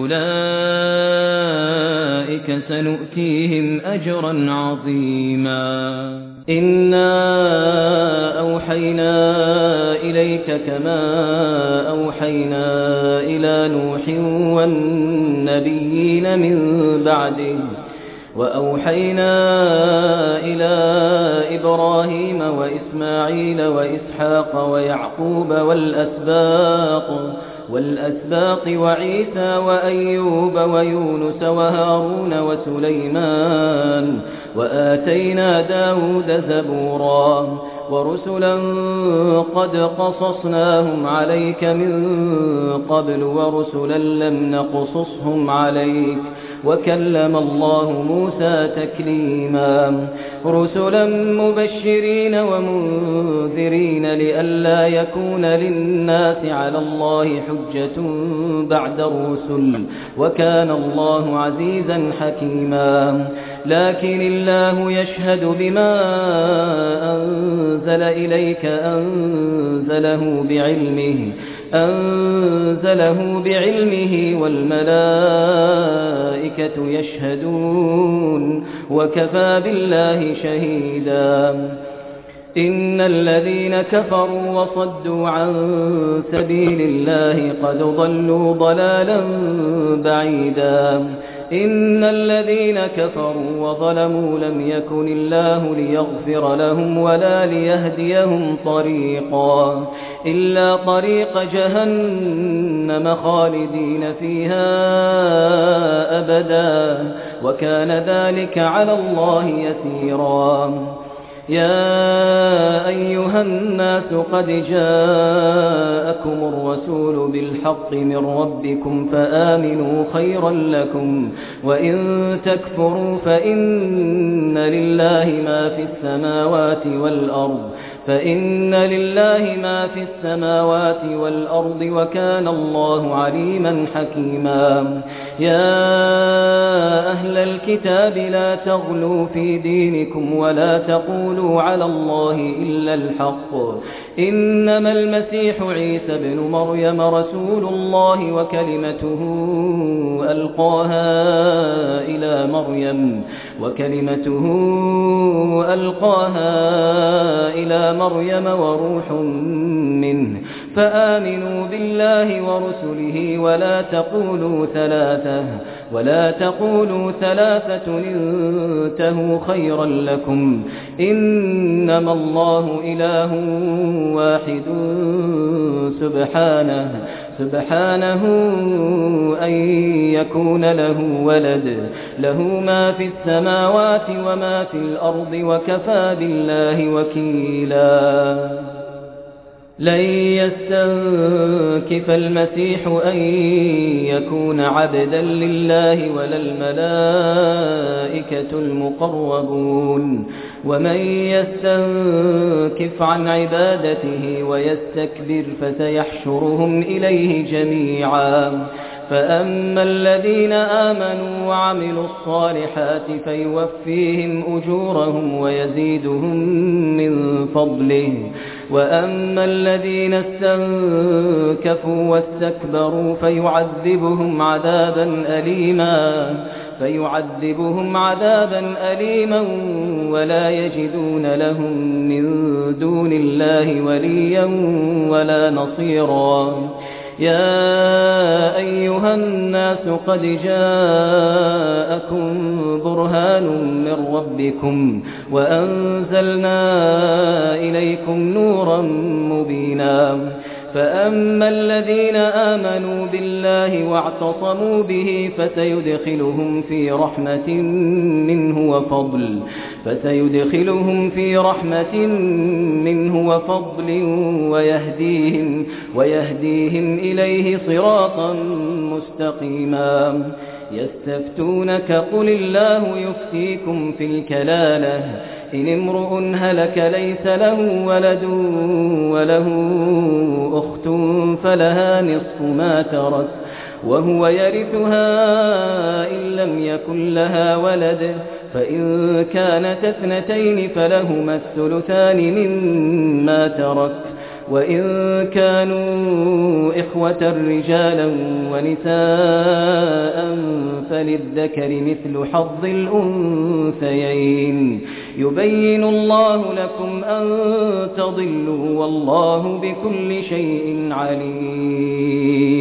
أولئك سنؤتيهم أجرا عظيما إنا أوحينا إليك كما أوحينا إلى نوح والنبيين من بعده وأوحينا إلى إبراهيم وإسماعيل وإسحاق ويعقوب والأسباط والأسباط وعيسى وأيوب ويونس وهارون وسليمان وآتينا داود زبورا ورسلا قد قصصناهم عليك من قبل ورسلا لم نقصصهم عليك وكلم الله موسى تكليما رسلا مبشرين ومنذرين لئلا يكون للناس على الله حجة بعد الرسل وكان الله عزيزا حكيما لكن الله يشهد بما أنزل إليك أنزله بعلمه أنزله بعلمه والملائكة يشهدون وكفى بالله شهيدا إن الذين كفروا وصدوا عن سبيل الله قد ضلوا ضلالا بعيدا إن الذين كفروا وظلموا لم يكن الله ليغفر لهم ولا ليهديهم طريقا إلا طريق جهنم خالدين فيها أبدا وكان ذلك على الله يسيرا يا أيها الناس قد جاءكم الرسول بالحق من ربكم فآمنوا خيرا لكم وإن تكفروا فإن لله ما في السماوات والأرض فإن لله ما في السماوات والأرض وكان الله عليما حكيما يا أهل الكتاب لا تغلوا في دينكم ولا تقولوا على الله إلا الحق إنما المسيح عيسى بن مريم رسول الله وكلمته ألقاها إلى مريم وكلمته ألقاها إلى مريم وروح منه فآمنوا بالله ورسله ولا تقولوا ثلاثة ولا تقولوا ثلاثة انتهوا خيرا لكم إنما الله إله واحد سبحانه سبحانه أن يكون له ولد له ما في السماوات وما في الأرض وكفى بالله وكيلا لن يستنكف المسيح أن يكون عبدا لله ولا الملائكة المقربون ومن يستنكف عن عبادته ويستكبر فسيحشرهم إليه جميعا فأما الذين آمنوا وعملوا الصالحات فيوفيهم أجورهم ويزيدهم من فضله وأما الذين استنكفوا واستكبروا فيعذبهم عذابا أليما فيعذبهم عذابا أليما ولا يجدون لهم من دون الله وليا ولا نصيرا يا أيها الناس قد جاءكم برهان من ربكم وأنزلنا إليكم نورا مبينا فأما الذين آمنوا بالله واعتصموا به فسيدخلهم في رحمة منه وفضل فسيدخلهم في رحمة منه وفضل ويهديهم ويهديهم إليه صراطا مستقيما يستفتونك قل الله يفتيكم في الكلالة إن امرؤ هلك ليس له ولد وله أخت فلها نصف ما ترك وهو يرثها إن لم يكن لها ولد فإن كانت اثنتين فلهما الثلثان مما ترك وإن كانوا إخوة رجالا ونساء فللذكر مثل حظ الأنثيين يبين الله لكم أن تضلوا والله بكل شيء عليم.